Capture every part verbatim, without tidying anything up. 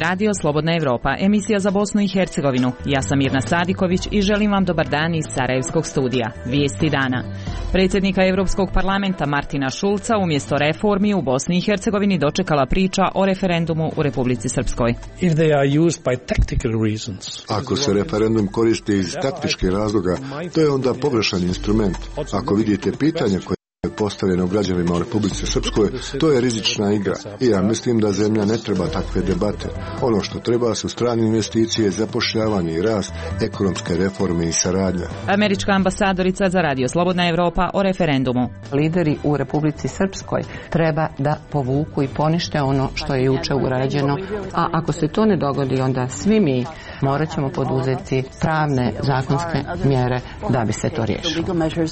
Radio Slobodna Evropa, emisija za Bosnu i Hercegovinu. Ja sam Mirna Sadiković i želim vam dobar dan iz Sarajevskog studija. Vijesti dana. Predsjednika Europskog parlamenta Martina Šulca umjesto reformi u Bosni i Hercegovini dočekala priča o referendumu u Republici Srpskoj. Ako se referendum koristi iz taktičkih razloga, to je onda pogrešan instrument. Ako vidite pitanje koje je postavljeno građanima u Republici Srpskoj, to je rizična igra. I ja mislim da zemlja ne treba takve debate. Ono što treba su strane investicije, zapošljavanje i rast, ekonomske reforme i saradnja. Američka ambasadorica za Radio Slobodna Evropa o referendumu. Lideri u Republici Srpskoj treba da povuku i ponište ono što je juče urađeno, a ako se to ne dogodi, onda svi mi morat ćemo poduzeti pravne zakonske mjere da bi se to riješilo.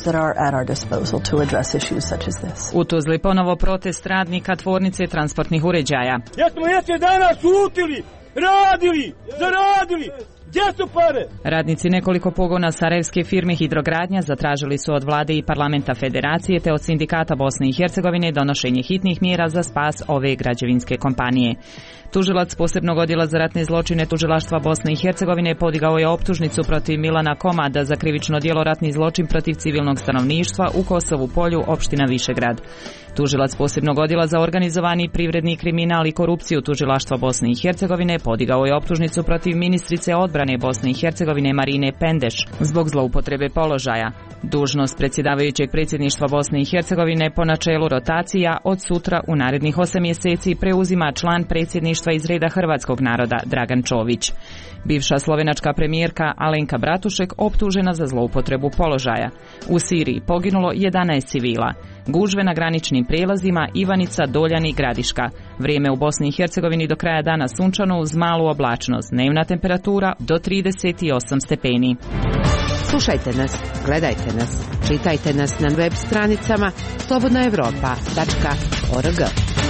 U Tuzli ponovo protest radnika tvornice transportnih uređaja. Jesmo mjesec dana šutili, radili, zaradili. Gdje su pare? Radnici nekoliko pogona sarajevske firme Hidrogradnja zatražili su od vlade i parlamenta federacije te od sindikata Bosne i Hercegovine donošenje hitnih mjera za spas ove građevinske kompanije. Tužilac posebnog odjela za ratne zločine Tužilaštva Bosne i Hercegovine podigao je optužnicu protiv Milana Komada za krivično djelo ratni zločin protiv civilnog stanovništva u Kosovu Polju, opština Višegrad. Tužilac posebnog odjela za organizovani privredni kriminal i korupciju Tužilaštva Bosne i Hercegovine podigao je optužnicu protiv ministrice odbrane Bosne i Hercegovine Marine Pendeš zbog zloupotrebe položaja. Dužnost predsjedavajućeg predsjedništva Bosne i Hercegovine po načelu rotacija od sutra u narednih osam mjeseci preuzima član predsjedništva iz reda hrvatskog naroda Dragan Čović. Bivša slovenačka premijerka Alenka Bratušek optužena za zloupotrebu položaja. U Siriji poginulo jedanaest civila. Gužve na graničnim prijelazima Ivanica, Doljani, Gradiška. Vrijeme u Bosni i Hercegovini do kraja dana sunčano uz malu oblačnost. Dnevna temperatura do trideset osam stepeni. Slušajte nas, gledajte nas, čitajte nas na web stranicama slobodna evropa tačka org.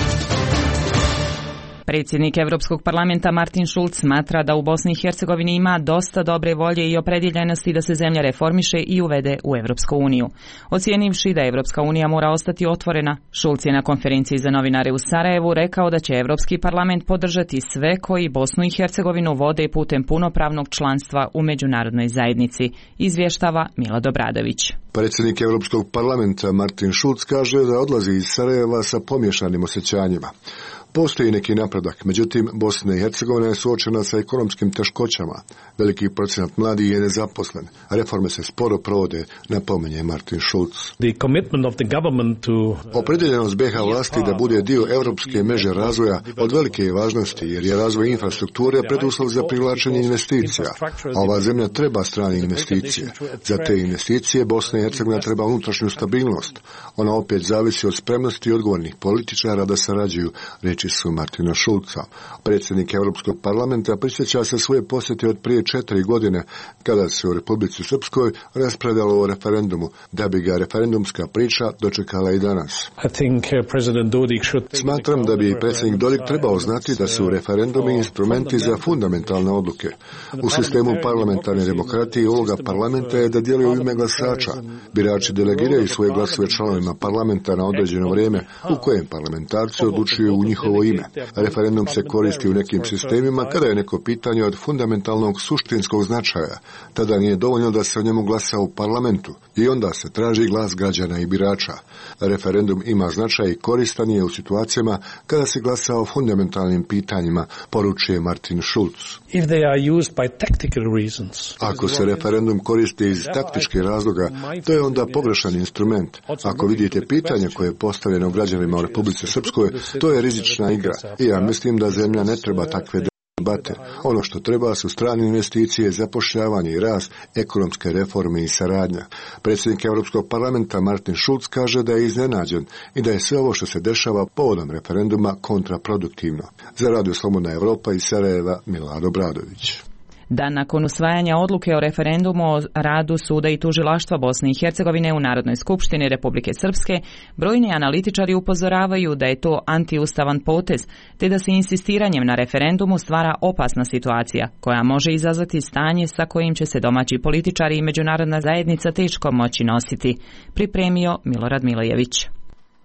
Predsjednik Europskog parlamenta Martin Šulc smatra da u Bosni i Hercegovini ima dosta dobre volje i opredjeljenosti da se zemlja reformiše i uvede u Europsku uniju. Ocijenivši da Europska unija mora ostati otvorena, Šulc je na konferenciji za novinare u Sarajevu rekao da će Europski parlament podržati sve koji Bosnu i Hercegovinu vode putem punopravnog članstva u međunarodnoj zajednici, izvještava Milad Obradović. Predsjednik Europskog parlamenta Martin Šulc kaže da odlazi iz Sarajeva sa pomješanim osjećanjima. Postoji neki napredak, međutim Bosna i Hercegovina je suočena sa ekonomskim teškoćama. Veliki procenat mladih je nezaposlen. Reforme se sporo provode, napominje Martin Šulc. Opredjeljenost B iH vlasti da bude dio europske mreže razvoja od velike je važnosti, jer je razvoj infrastrukture preduslov za privlačenje investicija, a ova zemlja treba strane investicije. Za te investicije Bosna i Hercegovina treba unutrašnju stabilnost. Ona opet zavisi od spremnosti odgovornih političara da sarađuju, reći su Martina Šulca. Predsjednik Europskog parlamenta prisjeća se svoje posjete od prije četiri godine, kada se u Republici Srpskoj raspravljalo o referendumu, da bi ga referendumska priča dočekala i danas. Smatram da bi predsjednik Dodik trebao znati da su referendumi instrumenti za fundamentalne odluke. U sistemu parlamentarne demokratije uloga parlamenta je da djeluje u ime glasača. Birači delegiraju svoje glasove članovima parlamenta na određeno vrijeme u kojem parlamentarci odlučuju u njihovo ime. Referendum se koristi u nekim sistemima kada je neko pitanje od fundamentalnog suštinskog značaja. Tada nije dovoljno da se o njemu glasa u parlamentu i onda se traži glas građana i birača. Referendum ima značaj i koristan je u situacijama kada se glasa o fundamentalnim pitanjima, poručuje Martin Šulc. Ako se referendum koristi iz taktičkih razloga, to je onda pogrešan instrument. Ako vidite pitanje koje je postavljeno građanima u Republici Srpskoj, to je rizična igra. I ja mislim da zemlja ne treba takve debate. Ono što treba su strane investicije, zapošljavanje i rast, ekonomske reforme i saradnja. Predsjednik Europskog parlamenta Martin Šulc kaže da je iznenađen i da je sve ovo što se dešava povodom referenduma kontraproduktivno. Za Radio Slobodna Evropa iz Sarajeva, Milad Obradović. Dan nakon usvajanja odluke o referendumu o radu suda i tužilaštva Bosne i Hercegovine u Narodnoj skupštini Republike Srpske, brojni analitičari upozoravaju da je to antiustavan potez, te da se insistiranjem na referendumu stvara opasna situacija, koja može izazvati stanje sa kojim će se domaći političari i međunarodna zajednica teško moći nositi, pripremio Milorad Milojević.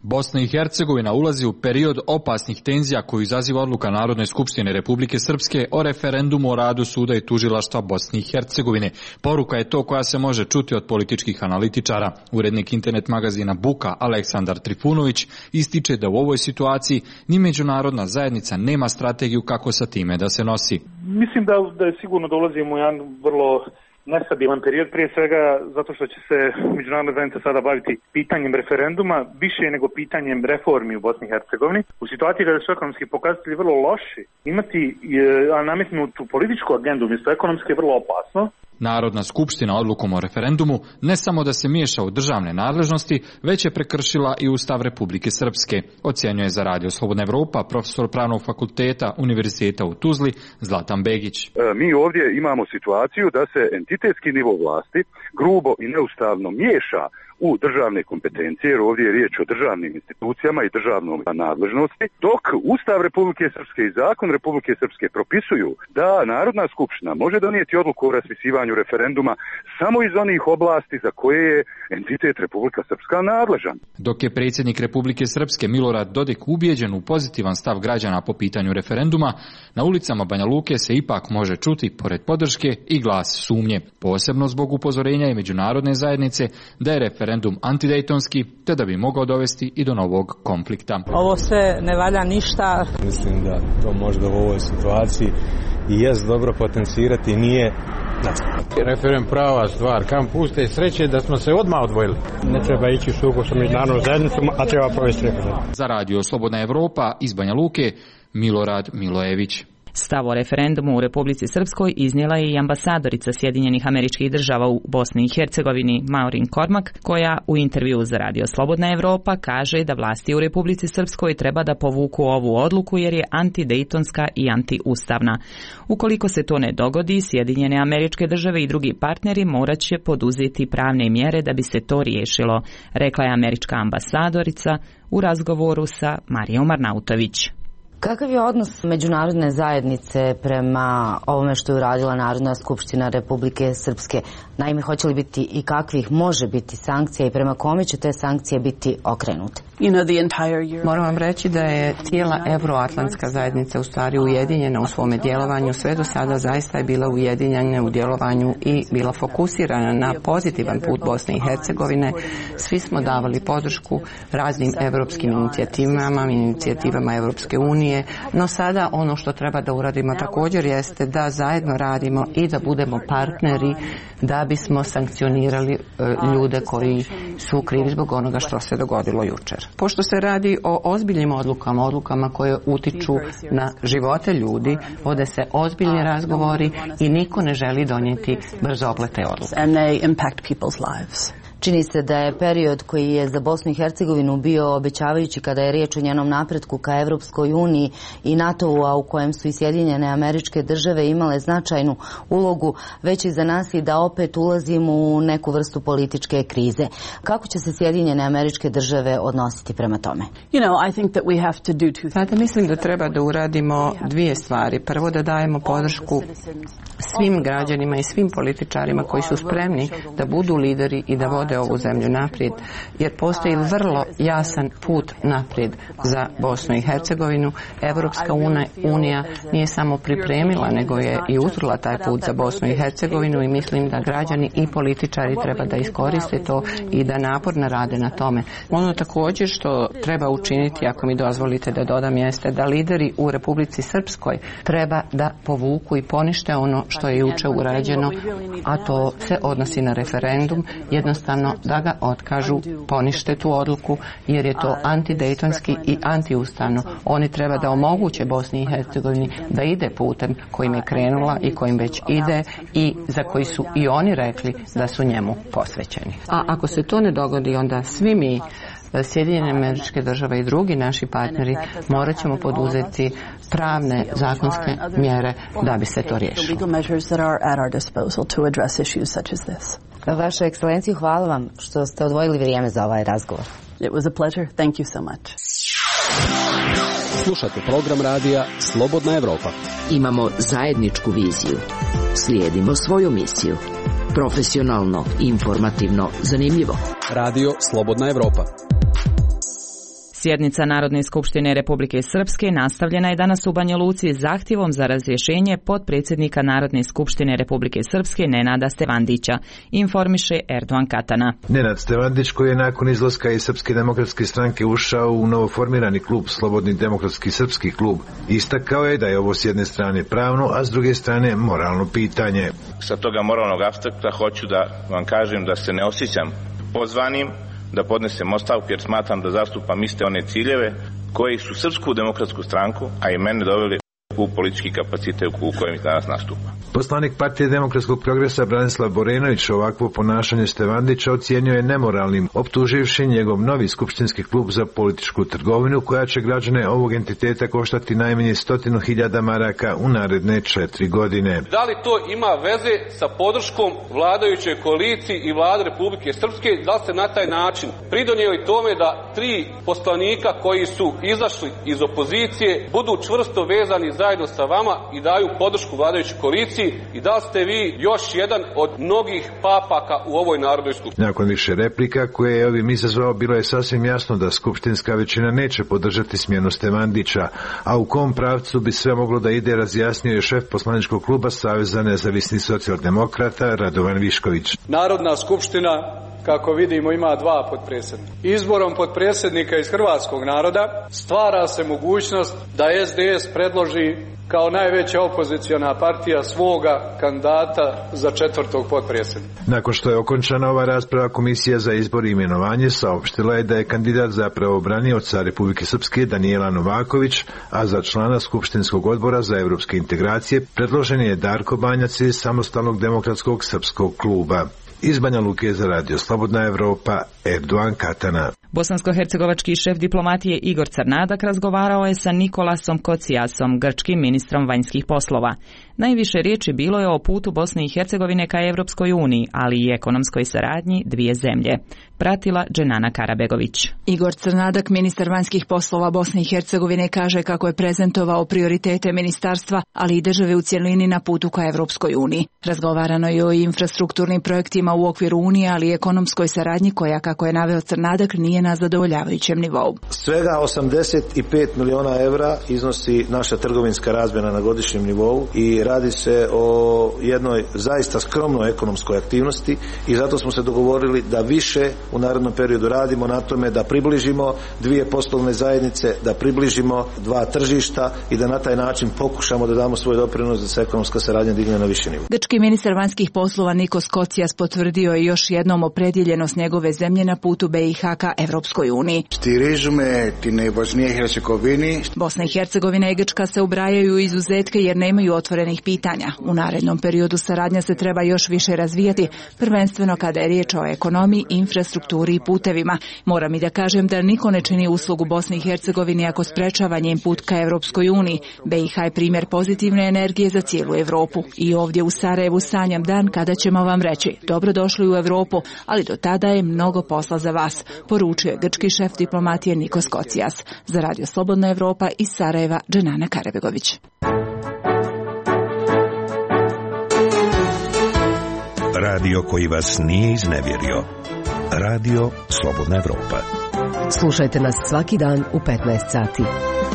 Bosna i Hercegovina ulazi u period opasnih tenzija koju izaziva odluka Narodne skupštine Republike Srpske o referendumu o radu suda i tužilaštva Bosne i Hercegovine. Poruka je to koja se može čuti od političkih analitičara. Urednik internet magazina Buka Aleksandar Trifunović ističe da u ovoj situaciji ni međunarodna zajednica nema strategiju kako sa time da se nosi. Mislim da, da je sigurno dolazimo u jedan vrlo nestabilan period, prije svega zato što će se međunarodna zajednica sada baviti pitanjem referenduma, više nego pitanjem reformi u Bosni i Hercegovini. U situaciji kada su ekonomski pokazatelji vrlo loši, imati a nametnutu političku agendu umjesto ekonomske je vrlo opasno. Narodna skupština odlukom o referendumu ne samo da se miješa u državne nadležnosti, već je prekršila i Ustav Republike Srpske, ocjenjuje za Radio Slobodna Evropa profesor Pravnog fakulteta Univerziteta u Tuzli Zlatan Begić. Mi ovdje imamo situaciju da se entitetski nivo vlasti grubo i neustavno miješa u državne kompetencije, jer ovdje je riječ o državnim institucijama i državnom nadležnosti, dok Ustav Republike Srpske i Zakon Republike Srpske propisuju da Narodna skupština može donijeti odluku o raspisivanju referenduma samo iz onih oblasti za koje je entitet Republika Srpska nadležan. Dok je predsjednik Republike Srpske Milorad Dodik ubijeđen u pozitivan stav građana po pitanju referenduma, na ulicama Banja Luke se ipak može čuti, pored podrške, i glas sumnje, posebno zbog upozorenja i međunarodne zajednice da je referendum antidejtonski, te da bi mogao dovesti i do novog konflikta. Ovo sve ne valja ništa. Mislim da to možda u ovoj situaciji i jest dobro potencirati, nije referendum prava stvar. Kam puste sreće da smo se odmah odvojili. Ne treba ići u sukob sa međunarodnom zajednicom, a treba provesti referendum. Za Radio Slobodna Evropa iz Banja Luke, Milorad Milojević. Stav o referendumu u Republici Srpskoj iznijela je i ambasadorica Sjedinjenih Američkih Država u Bosni i Hercegovini Maureen Cormack, koja u intervju za Radio Slobodna Evropa kaže da vlasti u Republici Srpskoj treba da povuku ovu odluku jer je antidejtonska i antiustavna. Ukoliko se to ne dogodi, Sjedinjene Američke Države i drugi partneri morat će poduzeti pravne mjere da bi se to riješilo, rekla je američka ambasadorica u razgovoru sa Marijom Arnautović. Kakav je odnos međunarodne zajednice prema ovome što je uradila Narodna skupština Republike Srpske? Naime, hoće li biti i kakvih može biti sankcija i prema kome će te sankcije biti okrenute? Moram vam reći da je cijela Euroatlantska zajednica u stvari ujedinjena u svome djelovanju. Sve do sada zaista je bila ujedinjena u djelovanju i bila fokusirana na pozitivan put Bosne i Hercegovine. Svi smo davali podršku raznim europskim inicijativama, inicijativama Europske unije, no sada ono što treba da uradimo također jeste da zajedno radimo i da budemo partneri da bismo sankcionirali ljude koji su krivi zbog onoga što se dogodilo jučer. Pošto se radi o ozbiljnim odlukama, odlukama koje utiču na živote ljudi, vode se ozbiljni razgovori i niko ne želi donijeti brzoplete odluke. Čini se da je period koji je za Bosnu i Hercegovinu bio obećavajući kada je riječ o njenom napretku ka Evropskoj uniji i NATO-u, a u kojem su i Sjedinjene Američke Države imale značajnu ulogu, već i za nas i da opet ulazimo u neku vrstu političke krize. Kako će se Sjedinjene Američke Države odnositi prema tome? Sada mislim da treba da uradimo dvije stvari. Prvo, da dajemo podršku svim građanima i svim političarima koji su spremni da budu lideri i da vode ovu zemlju naprijed, jer postoji vrlo jasan put naprijed za Bosnu i Hercegovinu. Evropska unija nije samo pripremila, nego je i utrla taj put za Bosnu i Hercegovinu i mislim da građani i političari treba da iskoriste to i da naporno rade na tome. Ono također što treba učiniti, ako mi dozvolite da dodam, jeste da lideri u Republici Srpskoj treba da povuku i ponište ono što je juče urađeno, a to se odnosi na referendum, jednostavno da ga otkažu, ponište tu odluku, jer je to antidejtonski i antiustavno. Oni treba da omoguće Bosni i Hercegovini da ide putem kojim je krenula i kojim već ide i za koji su i oni rekli da su njemu posvećeni. A ako se to ne dogodi, onda svi mi, Sjedinjene Američke Države i drugi naši partneri, morat ćemo poduzeti pravne zakonske mjere da bi se to riješilo. Vaša ekscelenciju, hvala vam što ste odvojili vrijeme za ovaj razgovor. It was a pleasure. Thank you so much. Slušate program radija Slobodna Evropa. Imamo zajedničku viziju. Slijedimo svoju misiju. Profesionalno, informativno, zanimljivo. Radio Slobodna Evropa. Sjednica Narodne skupštine Republike Srpske nastavljena je danas u Banja Luci zahtjevom za razrješenje potpredsjednika Narodne skupštine Republike Srpske Nenada Stevandića, informiše Erdogan Katana. Nenad Stevandić, koji je nakon izlaska iz Srpske demokratske stranke ušao u novoformirani klub Slobodni demokratski srpski klub, istakao je da je ovo s jedne strane pravno, a s druge strane moralno pitanje. Sa toga moralnog aspekta hoću da vam kažem da se ne osjećam pozvanim da podnesem ostavku jer smatram da zastupam iste one ciljeve koji su Srpsku demokratsku stranku, a i mene doveli u politički kapacitet u kojem danas nastupa. Poslanik Partije demokratskog progresa Branislav Borenović ovakvo ponašanje Stevandića ocijenio je nemoralnim, optuživši njegov novi skupštinski klub za političku trgovinu koja će građane ovog entiteta koštati najmanje stotinu hiljada maraka u naredne četiri godine. Da li to ima veze sa podrškom vladajućoj koaliciji i vlade Republike Srpske? Da li ste na taj način pridonijeli tome da tri poslanika koji su izašli iz opozicije budu čvrsto vezani zajedno sa vama i daju podršku vladajućoj koaliciji? I da ste vi još jedan od mnogih papaka u ovoj Narodnoj skupštini? Nakon više replika koje je ovim izazvao, bilo je sasvim jasno da skupštinska većina neće podržati smjenu Stevandića, a u kom pravcu bi sve moglo da ide razjasnio je šef poslaničkog kluba Saveza nezavisnih socijaldemokrata Radovan Višković. Narodna skupština, kako vidimo, ima dva potpredsjednika. Izborom potpredsjednika iz hrvatskog naroda stvara se mogućnost da S D S predloži kao najveća opoziciona partija svoga kandidata za četvrtog potpredsjednika. Nakon što je okončana ova rasprava, Komisija za izbor i imenovanje saopštila je da je kandidat za pravobranioca Republike Srpske Danijela Novaković, a za člana Skupštinskog odbora za evropske integracije predložen je Darko Banjac iz Samostalnog demokratskog srpskog kluba. Iz Banja Luke za radio Slobodna Evropa, Erdogan Katana. Bosansko-hercegovački šef diplomatije Igor Crnadak razgovarao je sa Nikolasom Kocijasom, grčkim ministrom vanjskih poslova. Najviše riječi bilo je o putu Bosne i Hercegovine ka Evropskoj uniji, ali i ekonomskoj saradnji dvije zemlje. Pratila Dženana Karabegović. Igor Crnadak, ministar vanjskih poslova Bosne i Hercegovine, kaže kako je prezentovao prioritete ministarstva, ali i države u cjelini na putu ka Evropskoj uniji. Razgovarano je o infrastrukturnim projektima u okviru Unije, ali i ekonomskoj saradnji koja, kako je naveo Crnadak, nije na zadovoljavajućem nivou. Svega osamdeset pet miliona evra iznosi naša trgovinska razmjena na godišnjem nivou i radi se o jednoj zaista skromnoj ekonomskoj aktivnosti i zato smo se dogovorili da više u narednom periodu radimo na tome da približimo dvije poslovne zajednice, da približimo dva tržišta i da na taj način pokušamo da damo svoj doprinos da se ekonomska saradnja digne na viši nivo. Grčki ministar vanjskih poslova Nikos Kocijas potvrdio je još jednom opredjeljenost njegove zemlje na putu B i H ka Evropskoj uniji. Bosna i Hercegovina i Grčka se ubrajaju u izuzetke jer nemaju otvorenih pitanja. U narednom periodu saradnja se treba još više razvijati, prvenstveno kada je riječ o ekonomiji, infrastrukturi i putevima. Moram i da kažem da niko ne čini uslugu Bosni i Hercegovini ako sprečava njen put ka Evropskoj uniji. B i H je primjer pozitivne energije za cijelu Evropu. I ovdje u Sarajevu sanjam dan kada ćemo vam reći dobrodošli u Evropu, ali do tada je mnogo posla za vas, poručio je grčki šef diplomatije Nikos Kocijas. Za radio Slobodna Evropa iz Sarajeva, Dženana Karabegović. Radio koji vas nije iznevjerio. Radio Slobodna Evropa. Slušajte nas svaki dan u petnaest sati.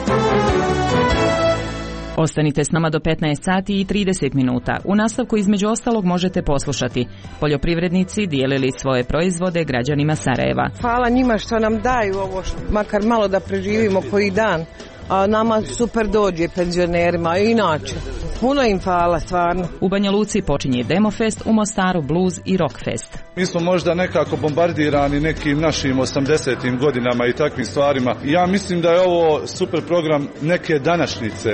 Ostanite s nama do petnaest sati i trideset minuta. U nastavku između ostalog možete poslušati. Poljoprivrednici dijelili svoje proizvode građanima Sarajeva. Hvala njima što nam daju ovo, makar malo da preživimo koji dan. A nama super dođe penzionerima, a inače. Puno im hvala, stvarno. U Banja Luci počinje Demofest, u Mostaru Blues i Rockfest. Mi smo možda nekako bombardirani nekim našim osamdesetim godinama i takvim stvarima. Ja mislim da je ovo super program neke današnjice.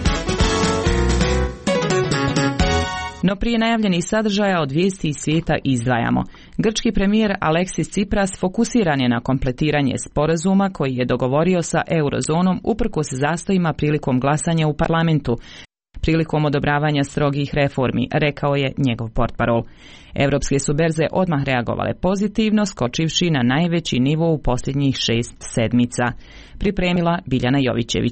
No prije najavljenih sadržaja od vijesti iz svijeta izdvajamo. Grčki premijer Aleksis Tsipras fokusiran je na kompletiranje sporazuma koji je dogovorio sa eurozonom uprkos zastojima prilikom glasanja u parlamentu, prilikom odobravanja strogih reformi, rekao je njegov portparol. Europske su berze odmah reagovale pozitivno, skočivši na najveći nivo u posljednjih šest sedmica. Pripremila Biljana Jovićević.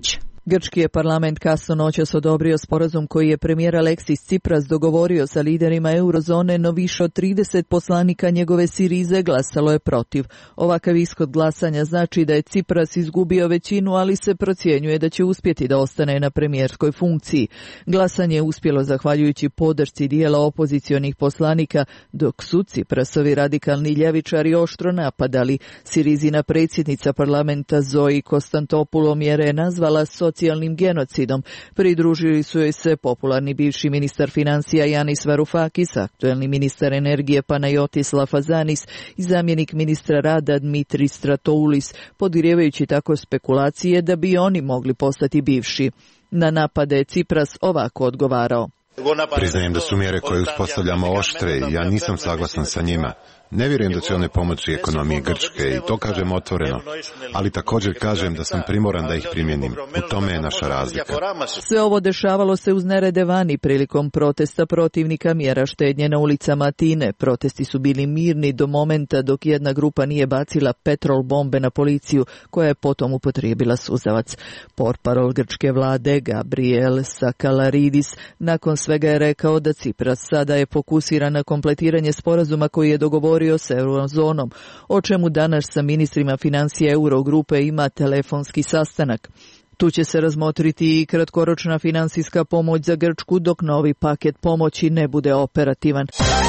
Grčki je parlament kasno noćas odobrio sporazum koji je premijer Aleksis Tsipras dogovorio sa liderima eurozone, no više od trideset poslanika njegove Sirize glasalo je protiv. Ovakav ishod glasanja znači da je Tsipras izgubio većinu, ali se procjenjuje da će uspjeti da ostane na premijerskoj funkciji. Glasanje je uspjelo zahvaljujući podršci dijela opozicionih poslanika, dok su Tsiprasovi radikalni ljevičari oštro napadali. Sirizina predsjednica parlamenta Zoe Konstantopoulou mjere je nazvala socijalnim genocidom. Pridružili su joj se popularni bivši ministar financija Yanis Varoufakis, aktuelni ministar energije Panayotis Lafazanis i zamjenik ministra rada Dmitri Stratoulis, podgrijevajući tako spekulacije da bi oni mogli postati bivši. Na napade je Tsipras ovako odgovarao. Priznajem da su mjere koje uspostavljamo oštre i ja nisam saglasan sa njima. Ne vjerujem da će one pomoći ekonomiji Grčke i to kažem otvoreno, ali također kažem da sam primoran da ih primjenim. U tome je naša razlika. Sve ovo dešavalo se uz nerede vani prilikom protesta protivnika mjera štednje na ulicama Atine. Protesti su bili mirni do momenta dok jedna grupa nije bacila petrol bombe na policiju, koja je potom upotrijebila suzavac. Portparol grčke vlade Gabriel Sakalaridis nakon svega je rekao da Tsipras sada je fokusiran na kompletiranje sporazuma koji je dogovorio s eurozonom, o čemu danas sa ministrima financija Eurogrupe ima telefonski sastanak. Tu će se razmotriti i kratkoročna financijska pomoć za Grčku dok novi paket pomoći ne bude operativan.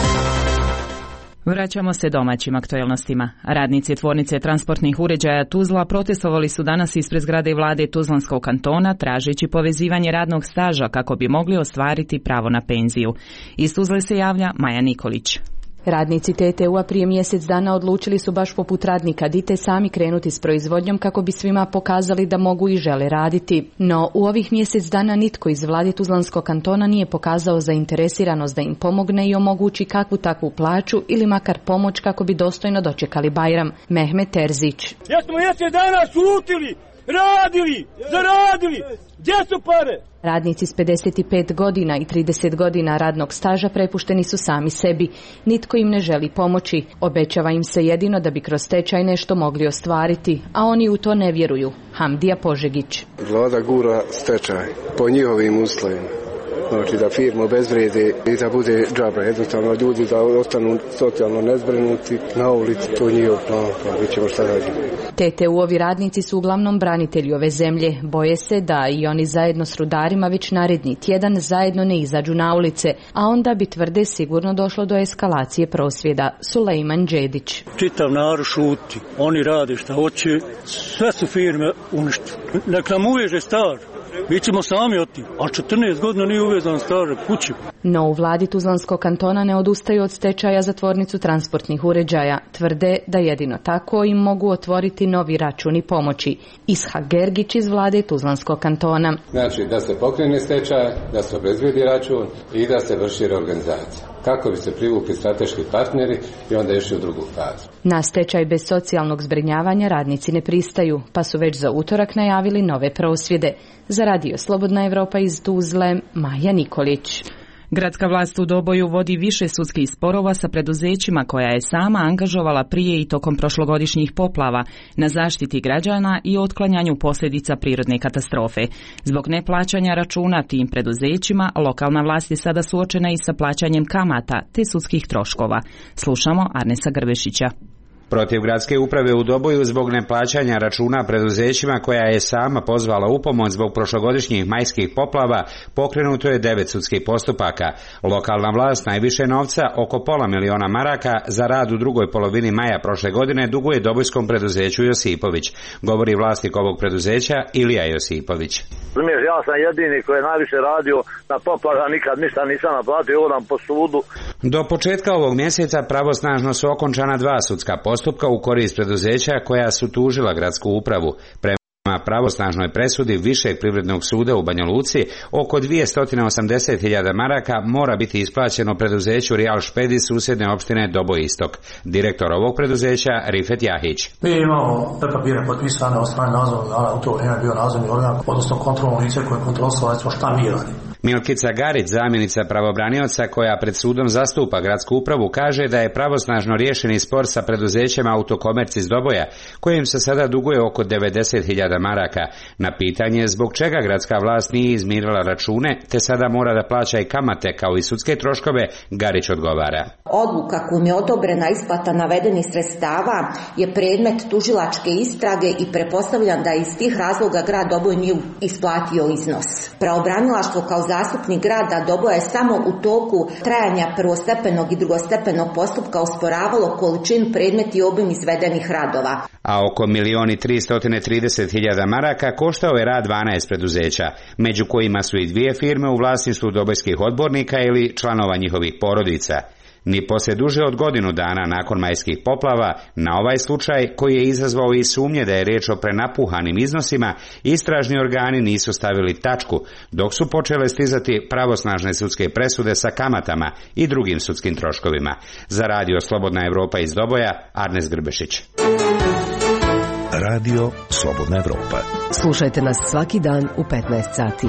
Vraćamo se domaćim aktualnostima. Radnici tvornice transportnih uređaja Tuzla protestovali su danas ispred zgrade vlade Tuzlanskog kantona tražeći povezivanje radnog staža kako bi mogli ostvariti pravo na penziju. Iz Tuzle se javlja Maja Nikolić. Radnici T T U-a prije mjesec dana odlučili su baš poput radnika Dite sami krenuti s proizvodnjom kako bi svima pokazali da mogu i žele raditi. No, u ovih mjesec dana nitko iz vlade Tuzlanskog kantona nije pokazao zainteresiranost da im pomogne i omogući kakvu takvu plaću ili makar pomoć kako bi dostojno dočekali Bajram. Mehmet Terzić. Ja smo mjesec dana šutili, radili, zaradili, gdje su pare? Radnici s pedeset pet godina i trideset godina radnog staža prepušteni su sami sebi. Nitko im ne želi pomoći. Obećava im se jedino da bi kroz stečaj nešto mogli ostvariti, a oni u to ne vjeruju. Hamdija Požegić. Vlada gura stečaj po njihovim uslovima. Znači da firmu obezvrijedi i da bude džabe. Jednostavno ljudi da ostanu socijalno nezbrinuti na ulici, to je njihov plan, pa vidjet ćemo šta radimo. T T U-ovi radnici su uglavnom branitelji ove zemlje. Boje se da i oni zajedno s rudarima već naredni tjedan zajedno ne izađu na ulice, a onda bi, tvrde, sigurno došlo do eskalacije prosvjeda. Sulejman Đedić. Čitav narod šuti, oni rade šta hoće, sve su firme uništene. Nek nam uveže staž. Mi ćemo sami otići, a četrnaest godina nije uvezan staž kući. No u vladi Tuzlanskog kantona ne odustaju od stečaja za tvornicu transportnih uređaja. Tvrde da jedino tako im mogu otvoriti novi računi pomoći. Ishak Gergić iz vlade Tuzlanskog kantona. Znači da se pokrene stečaj, da se obezvrijedi račun i da se vrši reorganizacija. Kako bi se privukli strateški partneri i onda išli u drugu fazu. Na stečaj bez socijalnog zbrinjavanja radnici ne pristaju, pa su već za utorak najavili nove prosvjede. Za radio Slobodna Evropa iz Tuzle, Maja Nikolić. Gradska vlast u Doboju vodi više sudskih sporova sa preduzećima koja je sama angažovala prije i tokom prošlogodišnjih poplava na zaštiti građana i otklanjanju posljedica prirodne katastrofe. Zbog neplaćanja računa tim preduzećima, lokalna vlast je sada suočena i sa plaćanjem kamata te sudskih troškova. Slušamo Arnesa Grbešića. Protiv gradske uprave u Doboju zbog neplaćanja računa preduzećima koja je sama pozvala u pomoć zbog prošlogodišnjih majskih poplava pokrenuto je devet sudskih postupaka. Lokalna vlast najviše novca, oko pola miliona maraka, za rad u drugoj polovini maja prošle godine duguje dobojskom preduzeću Josipović. Govori vlasnik ovog preduzeća Ilija Josipović. Ja sam jedini koji je najviše radio na poplava, nikad ništa nisam naplatio, odam po sudu. Do početka ovog mjeseca pravosnažno su okončana dva sudska postupka u korist preduzeća koja su tužila gradsku upravu. Prema pravosnažnoj presudi Višeg privrednog suda u Banja Luci, oko dvjesto osamdeset hiljada maraka mora biti isplaćeno preduzeću Real Špedis susjedne opštine Doboj Istok. Direktor ovog preduzeća Rifet Jahić. Mi imamo te papire potpisane od strane nadzornog organa, u to vrijeme bio nadzorni organ, odnosno kontrolno lice koje kontrolisalo šta mi radimo. Milkica Garić, zamjenica pravobranioca koja pred sudom zastupa gradsku upravu, kaže da je pravosnažno riješeni spor sa preduzećem Autokomerc iz Doboja, kojim se sada duguje oko devedeset hiljada maraka. Na pitanje zbog čega gradska vlast nije izmirila račune, te sada mora da plaća i kamate kao i sudske troškove, Garić odgovara. Odluka kojom je odobrena isplata navedenih sredstava je predmet tužilačke istrage i pretpostavljam da iz tih razloga grad Doboj nije isplatio iznos. Pravobranilaštvo kao zastupnik grada Doboja je samo u toku trajanja prvostepenog i drugostepenog postupka osporavalo količinu, predmet i obim izvedenih radova. A oko milion i tristo trideset hiljada maraka koštao je rad dvanaest preduzeća, među kojima su i dvije firme u vlasništvu dobojskih odbornika ili članova njihovih porodica. Ni poslije duže od godinu dana nakon majskih poplava, na ovaj slučaj, koji je izazvao i sumnje da je riječ o prenapuhanim iznosima, istražni organi nisu stavili tačku, dok su počele stizati pravosnažne sudske presude sa kamatama i drugim sudskim troškovima. Za radio Slobodna Evropa iz Doboja, Arnes Grbešić. Radio Slobodna Evropa. Slušajte nas svaki dan u petnaest sati.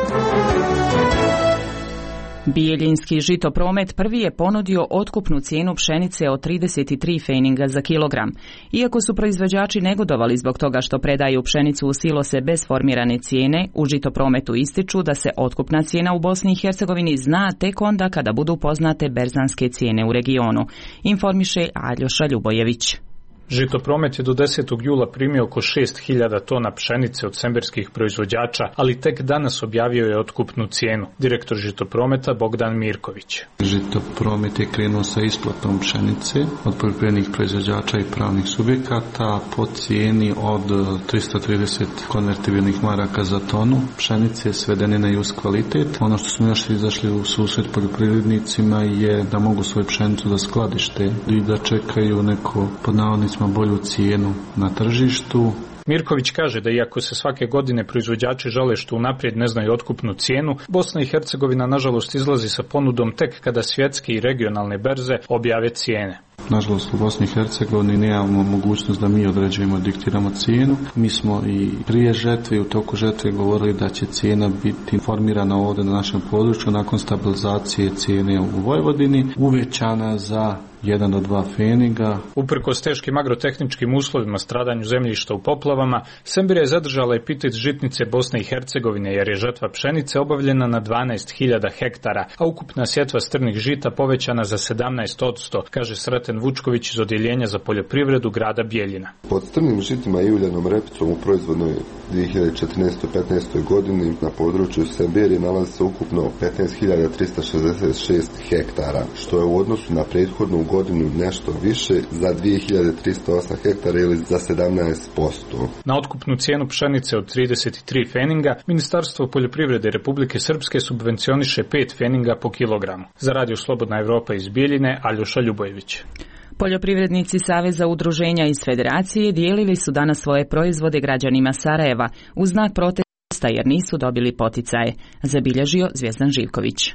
Bijeljinski žitopromet prvi je ponudio otkupnu cijenu pšenice od trideset tri feninga za kilogram. Iako su proizvođači negodovali zbog toga što predaju pšenicu u silose bez formirane cijene, u žitoprometu ističu da se otkupna cijena u Bosni i Hercegovini zna tek onda kada budu poznate berzanske cijene u regionu, informiše Aljoša Ljubojević. Žitopromet je do desetog jula primio oko šest hiljada tona pšenice od semberskih proizvođača, ali tek danas objavio je otkupnu cijenu. Direktor Žitoprometa Bogdan Mirković. Žitopromet je krenuo sa isplatom pšenice od poljoprivrednih proizvođača i pravnih subjekata po cijeni od tristo trideset konvertibilnih maraka za tonu. Pšenice svedene na just kvalitet. Ono što smo još izašli u susret poljoprivrednicima je da mogu svoju pšenicu da skladište i da čekaju neko pod navodnicima bolju cijenu na tržištu. Mirković kaže da iako se svake godine proizvođači žale što unaprijed ne znaju otkupnu cijenu, Bosna i Hercegovina nažalost izlazi sa ponudom tek kada svjetske i regionalne berze objave cijene. Nažalost u Bosni i Hercegovini nemamo mogućnost da mi određujemo, diktiramo cijenu. Mi smo i prije žetve i u toku žetve govorili da će cijena biti formirana ovdje na našem području nakon stabilizacije cijene u Vojvodini, uvećana za jedan do dva feninga. Uprkos teškim agrotehničkim uslovima, stradanju zemljišta u poplavama, Sembira je zadržala epitet žitnice Bosne i Hercegovine jer je žetva pšenice obavljena na dvanaest hiljada hektara, a ukupna sjetva strnih žita povećana za sedamnaest posto, kaže Sreten Vučković iz Odjeljenja za poljoprivredu grada Bijeljina. Pod strnim žitima i uljanom repicom u proizvodnoj dvije hiljade četrnaestoj petnaestoj godini na području Sembire nalazi se ukupno petnaest hiljada trista šezdeset šest hektara, što je u odnosu na prethodnu godinu nešto više za dvije hiljade trista osam hektara ili za sedamnaest posto. Na otkupnu cijenu pšenice od trideset tri feninga Ministarstvo poljoprivrede Republike Srpske subvencioniše pet feninga po kilogramu. Za radio Slobodna Evropa iz Bijeljine, Aljoša Ljubojević. Poljoprivrednici Saveza udruženja iz Federacije dijelili su danas svoje proizvode građanima Sarajeva u znak protesta jer nisu dobili poticaje, zabilježio Zvjezdan Živković.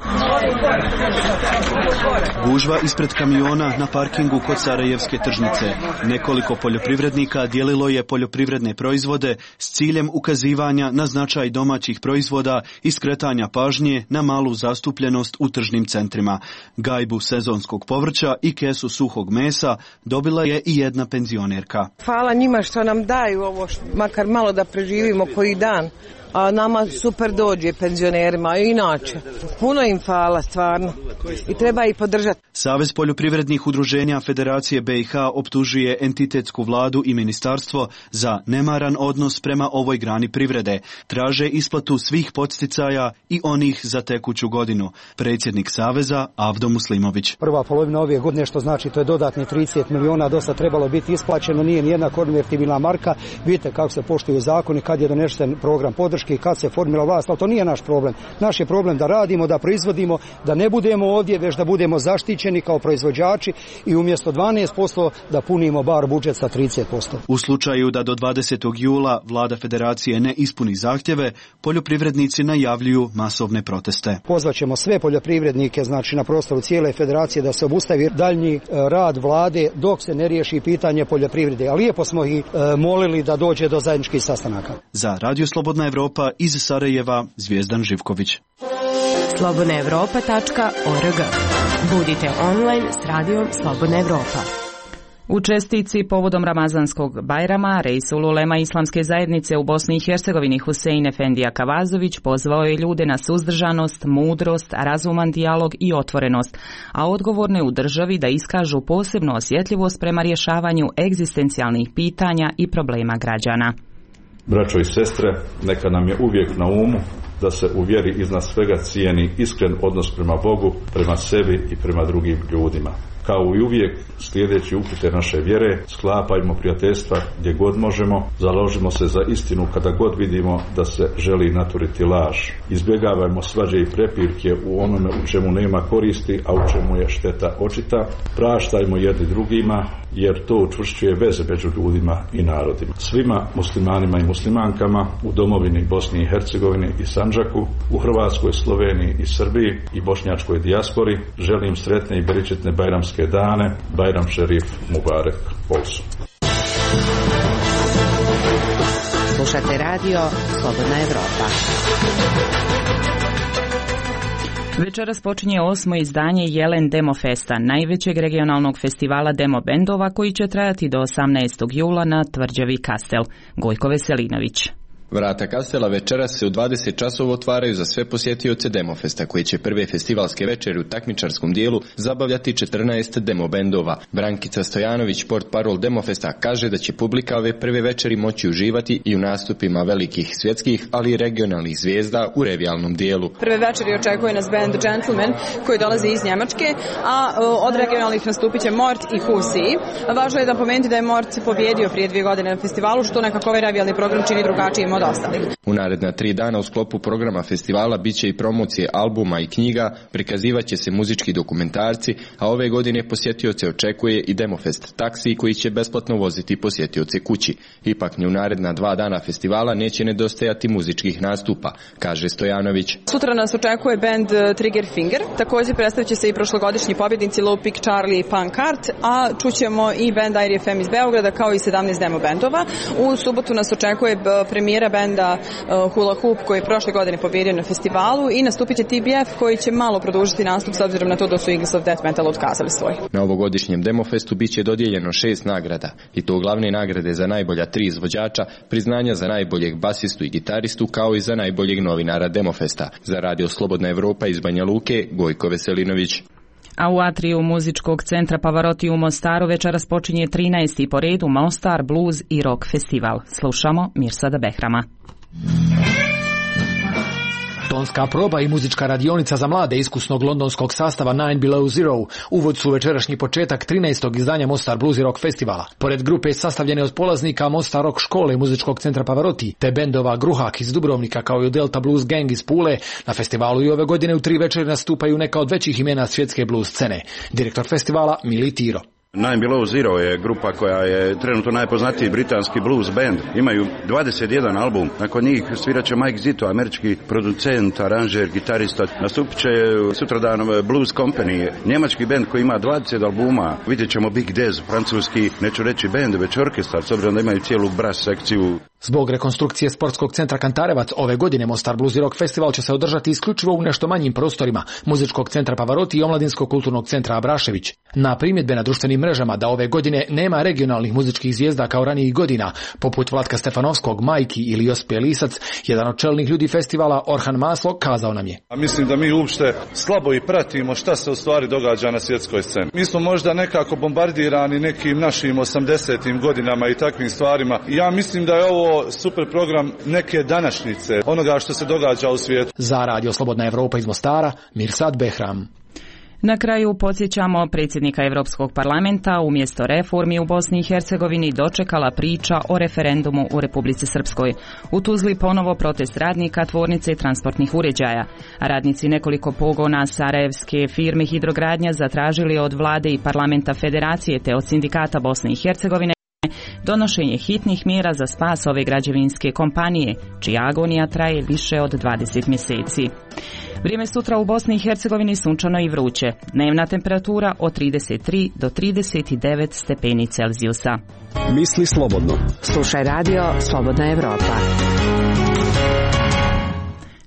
Gužva ispred kamiona na parkingu kod Sarajevske tržnice. Nekoliko poljoprivrednika dijelilo je poljoprivredne proizvode s ciljem ukazivanja na značaj domaćih proizvoda i skretanja pažnje na malu zastupljenost u tržnim centrima. Gajbu sezonskog povrća i kesu suhog mesa dobila je i jedna penzionerka. Hvala njima što nam daju ovo, makar malo da preživimo koji dan. A nama super dođe penzionerima, i inače. Puno im hvala, stvarno. I treba ih podržati. Savez poljoprivrednih udruženja Federacije B i H optužuje entitetsku vladu i ministarstvo za nemaran odnos prema ovoj grani privrede. Traže isplatu svih podsticaja i onih za tekuću godinu. Predsjednik Saveza Avdo Muslimović. Prva polovina ove godine, što znači to je dodatni trideset miliona, dosta trebalo biti isplaćeno, nije nijedna konvertibilna marka. Vidite kako se poštuju zakoni, kad je donesen program podrške i kad se formira vlast, ali to nije naš problem. Naš je problem da radimo, da proizvodimo, da ne budemo ovdje, već da budemo zaštićeni kao proizvođači i umjesto dvanaest posto da punimo bar budžet sa trideset posto. U slučaju da do dvadesetog jula vlada Federacije ne ispuni zahtjeve, poljoprivrednici najavljuju masovne proteste. Pozvaćemo sve poljoprivrednike, znači na prostoru cijele Federacije, da se obustavi daljnji rad vlade dok se ne riješi pitanje poljoprivrede. A lijepo smo ih molili da dođe do zajedničkih sastanaka. Za Radio Slobodna Evropa iz Sarajeva, Zvjezdan Živković. slobodna evropa tačka org. Budite online s radijom Slobodna Evropa. U čestici povodom Ramazanskog Bajrama, Reisul Ulema Islamske zajednice u Bosni i Hercegovini Husein Efendija Kavazović pozvao je ljude na suzdržanost, mudrost, razuman dijalog i otvorenost, a odgovorne u državi da iskažu posebnu osjetljivost prema rješavanju egzistencijalnih pitanja i problema građana. Braćo i sestre, neka nam je uvijek na umu da se u vjeri iznad svega cijeni iskren odnos prema Bogu, prema sebi i prema drugim ljudima. Kao i uvijek, slijedeći upute naše vjere, sklapajmo prijateljstva gdje god možemo, založimo se za istinu kada god vidimo da se želi naturiti laž. Izbjegavajmo svađe i prepirke u onome u čemu nema koristi, a u čemu je šteta očita. Praštajmo jedni drugima, jer to učvršćuje veze među ljudima i narodima. Svima muslimanima i muslimankama u domovini Bosni i Hercegovini i Sandžaku, u Hrvatskoj, Sloveniji i Srbiji i bošnjačkoj dijaspori želim sretne i beričetne bajramske dane. Bajram šerif Mubarek Olsu. Slušate radio Slobodna Evropa. Večeras počinje osmo izdanje Jelen Demo Festa, najvećeg regionalnog festivala demo bendova koji će trajati do osamnaestog jula na tvrđavi Kastel. Gojko Veselinović. Vrata Kastela večeras se u dvadeset časova otvaraju za sve posjetioce Demofesta, koji će prve festivalske večeri u takmičarskom dijelu zabavljati četrnaest demo bendova. Brankica Stojanović, portparol Demofesta, kaže da će publika ove prve večeri moći uživati i u nastupima velikih svjetskih, ali i regionalnih zvijezda u revijalnom dijelu. Prve večeri očekuje nas band Gentleman, koji dolazi iz Njemačke, a od regionalnih nastupit će Mort i Husi. Važno je da pomenuti da je Mort pobjedio prije dvije godine na festivalu, što nekako ovaj revijalni program čini drugačijim od ostalih. U naredna tri dana u sklopu programa festivala bit će i promocije albuma i knjiga, prikazivaće se muzički dokumentarci, a ove godine posjetioce očekuje i Demofest taksi koji će besplatno voziti posjetioce kući. Ipak ni u naredna dva dana festivala neće nedostajati muzičkih nastupa, kaže Stojanović. Sutra nas očekuje band Trigger Finger, također predstavit će se i prošlogodišnji pobjednici Low Pick Charlie i Pankart, a čućemo i band I R F M iz Beograda kao i sedamnaest demo bendova. U subotu nas očekuje premijera benda Hula Hoop koji je prošle godine pobjedio na festivalu i nastupit će T B F koji će malo produžiti nastup s obzirom na to da su Eagles of Death Metal otkazali svoj. Na ovogodišnjem Demofestu bit će dodijeljeno šest nagrada i to glavne nagrade za najbolja tri izvođača, priznanja za najboljeg basistu i gitaristu kao i za najboljeg novinara Demofesta. Za radio Slobodna Evropa iz Banja Luke, Gojko Veselinović. A u atriju muzičkog centra Pavarotti u Mostaru večeras počinje trinaesti po redu Mostar Blues i Rock festival. Slušamo Mirsada Behrama. Tonska proba i muzička radionica za mlade iskusnog londonskog sastava Nine Below Zero uvod su večerašnji početak trinaestog izdanja Mostar Blues i Rock festivala. Pored grupe sastavljene od polaznika Mostar Rock škole i muzičkog centra Pavarotti, te bendova Gruhak iz Dubrovnika kao i Delta Blues Gang iz Pule, na festivalu i ove godine u tri večeri nastupaju neka od većih imena svjetske blues scene. Direktor festivala Mili Tiro. Nine Below Zero je grupa koja je trenutno najpoznatiji britanski blues band. Imaju dvadeset jedan album. Nakon njih svirat će Mike Zito, američki producent, aranžer, gitarista. Nastupit će sutradan Blues Company, njemački band koji ima dvadeset albuma. Vidjet ćemo Big Dez, francuski, neću reći band, već orkestar, s obzirom da imaju cijelu brass sekciju. Zbog rekonstrukcije sportskog centra Kantarevac, ove godine Mostar Blues i Rock festival će se održati isključivo u nešto manjim prostorima muzičkog centra Pavarotti i omladinskog kulturnog centra Abrašević. Na primjedbe na društvenim mrežama da ove godine nema regionalnih muzičkih zvijezda kao ranijih godina, poput Vlatka Stefanovskog, Majki ili Jospe Lisac, jedan od čelnih ljudi festivala, Orhan Maslo, kazao nam je. A mislim da mi uopšte slabo i pratimo šta se u stvari događa na svjetskoj sceni. Mi smo možda nekako bombardirani nekim našim osamdesetim godinama i takvim stvarima. Ja mislim da je ovo super program neke današnjice, onoga što se događa u svijetu. Za radio Slobodna Evropa iz Mostara, Mirsad Behram. Na kraju podsjećamo, predsjednika Europskog parlamenta umjesto reformi u Bosni i Hercegovini dočekala priča o referendumu u Republici Srpskoj. U Tuzli ponovo protest radnika tvornice transportnih uređaja. Radnici nekoliko pogona sarajevske firme Hidrogradnja zatražili od vlade i parlamenta federacije te od sindikata Bosne i Hercegovine donošenje hitnih mjera za spas ove građevinske kompanije, čija agonija traje više od dvadeset mjeseci. Vrijeme sutra u Bosni i Hercegovini sunčano i vruće. Dnevna temperatura od trideset tri do trideset devet stepeni Celzijusa. Misli slobodno. Slušaj radio Slobodna Evropa.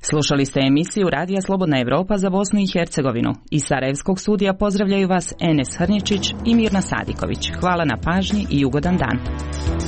Slušali ste emisiju Radija Slobodna Evropa za Bosnu i Hercegovinu. Iz Sarajevskog studija pozdravljaju vas Enes Hrničić i Mirna Sadiković. Hvala na pažnji i ugodan dan.